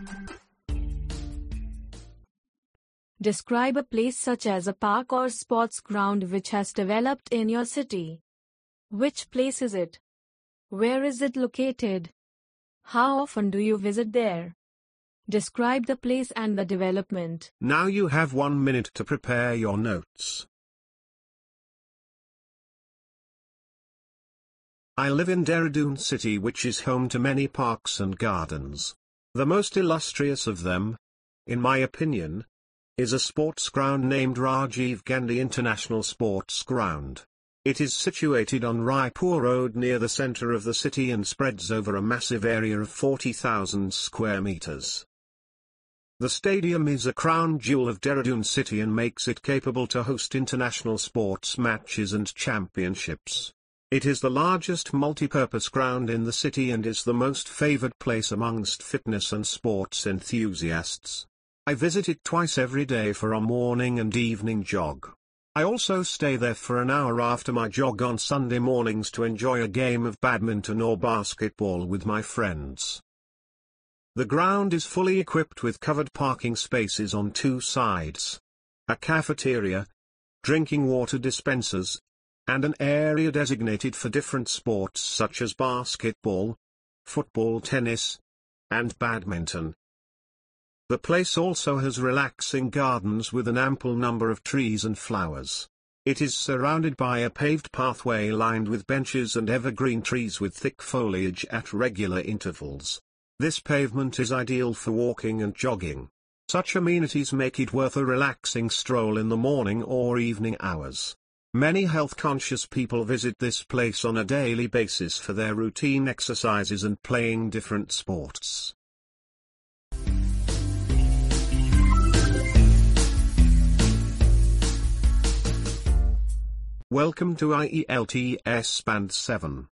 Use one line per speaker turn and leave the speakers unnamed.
Describe a place such as a park or sports ground which has developed in your city. Which place is it? Where is it located? How often do you visit there? Describe the place and the development.
Now you have 1 minute to prepare your notes. I live in Dehradun city, which is home to many parks and gardens. The most illustrious of them, in my opinion, is a sports ground named Rajiv Gandhi International Sports Ground. It is situated on Raipur Road near the centre of the city and spreads over a massive area of 40,000 square meters. The stadium is a crown jewel of Dehradun city and makes it capable to host international sports matches and championships. It is the largest multi-purpose ground in the city and is the most favored place amongst fitness and sports enthusiasts. I visit it twice every day for a morning and evening jog. I also stay there for an hour after my jog on Sunday mornings to enjoy a game of badminton or basketball with my friends. The ground is fully equipped with covered parking spaces on 2 sides, a cafeteria, drinking water dispensers, and an area designated for different sports such as basketball, football, tennis, and badminton. The place also has relaxing gardens with an ample number of trees and flowers. It is surrounded by a paved pathway lined with benches and evergreen trees with thick foliage at regular intervals. This pavement is ideal for walking and jogging. Such amenities make it worth a relaxing stroll in the morning or evening hours. Many health-conscious people visit this place on a daily basis for their routine exercises and playing different sports. Welcome to IELTS Band 7.